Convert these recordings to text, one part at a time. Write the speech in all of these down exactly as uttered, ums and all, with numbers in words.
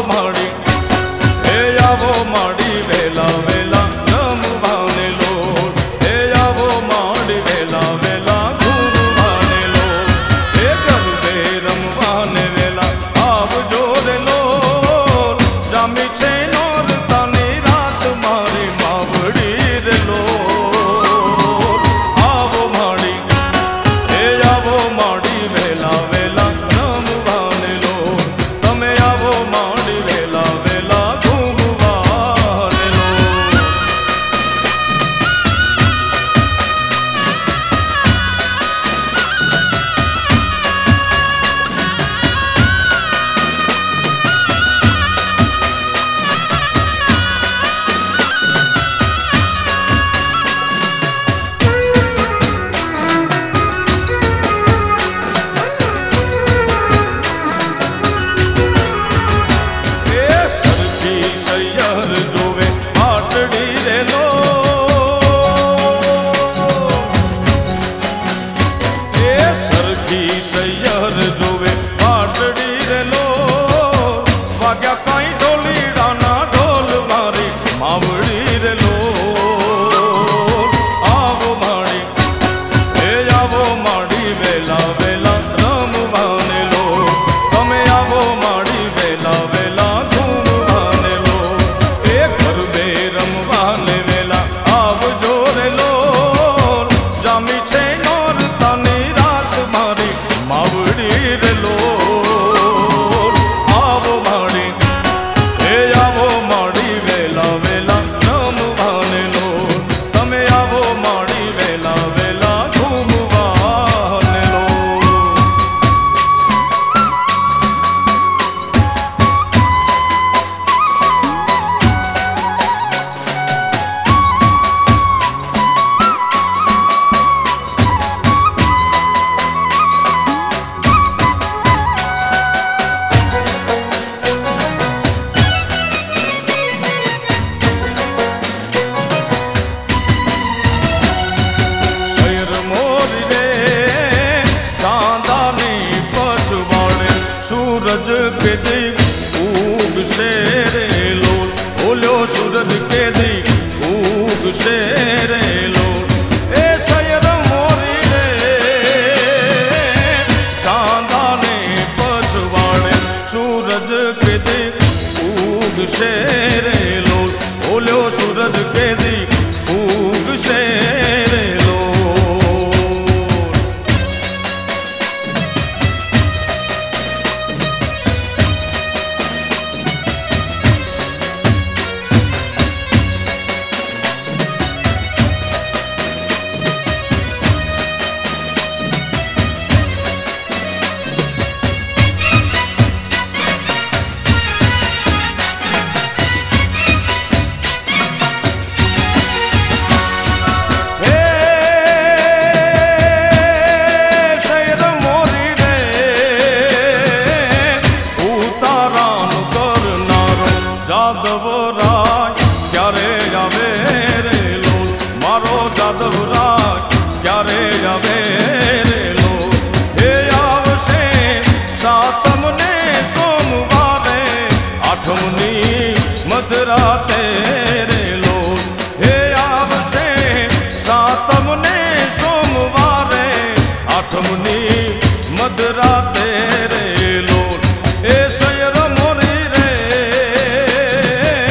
માડી હે આવો માડી વેલા વેલા રમવાને લોટ હે આવો માડી વેલા વેલા ઘૂમવાને લોટ હે ગરબે રમવાને વેલા આવજો રે લોટ જામી છે નોરતાની રાત મારી માવડી રે લોટ આવો માડી હે આવો માડી વેલા વેલા રમવાને લોટ તમે આવો માડી વેલા વેલા ઘૂમવાને લોટ सूरज के दी उग से रे लोल ओलो सूरज के दी उग से रे लोल ए सयर मोरी रे चांदा ने पछवाड़े सूरज के दी उग से रे लोल ओलो सूरज के दी उग से रे लोल जादव राज क्यारे जावे रे लोल मारो जादव राज क्यारे जावे रे लोल हे आवशे सातम ने सोमवारे आठमनी मधराते रे लोल हे आवशे सातम ने सोमवारे आठमनी मधराते रे लोल ए सयर मोरी रे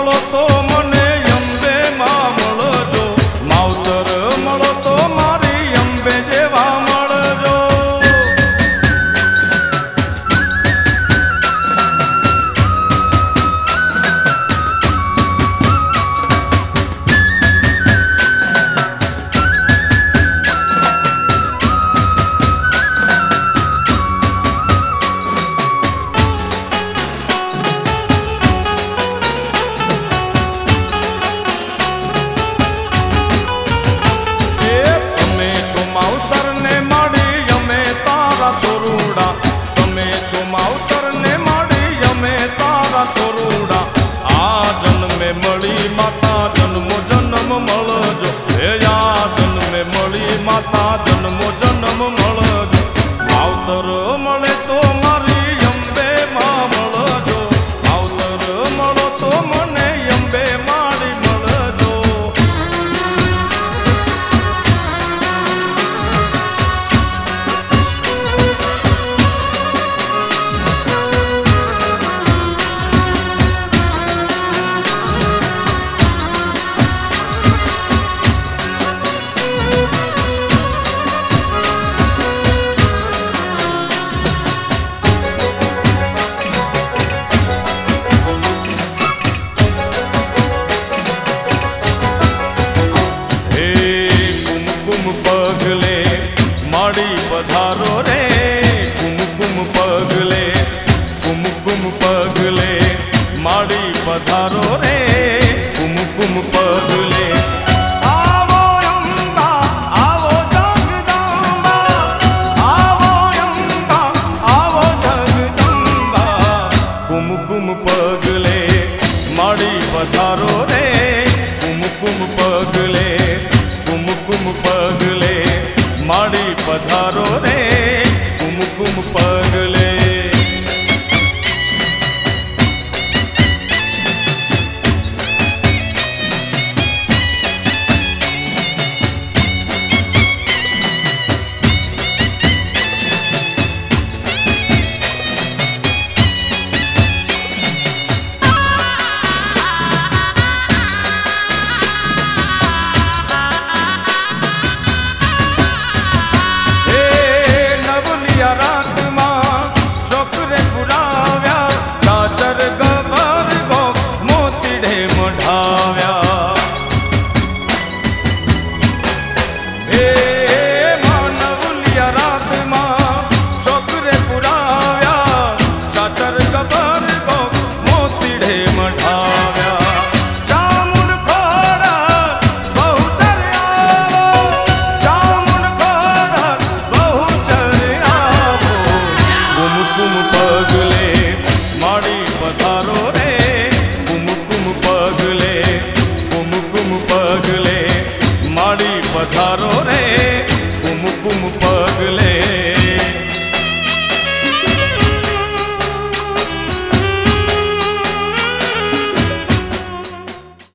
મળો તો મને અંબે માં મળજો, માવતર મળો તો મારી અંબે જેવા મળજો. તમે છો માવતર ને માડી અમે તારા છોરુડા, આ જન્મે મળી માતા જન્મો જન્મ મળજો, હે આ જન્મે મળી માતા જન્મો જન્મ મળજો. માવતર મળે તો મારી અંબે માં મળજો, માવતર મળો તો મને અંબે માડી મળજો. પગલે માડી પધારો રે, કુમકુમ પગલે કુમકુમ પગલે માડી પધારો રે, કુમકુમ પગલે. આવો અંબા આવો જગદંબા, આવો અંબા આવો જગદંબા, કુમકુમ પગલે માડી પધારો રે, કુમકુમ પગલે કુમકુમ પગલે માડી પધારો રે, કુમકુમ પગલે. મોતીડે મઢા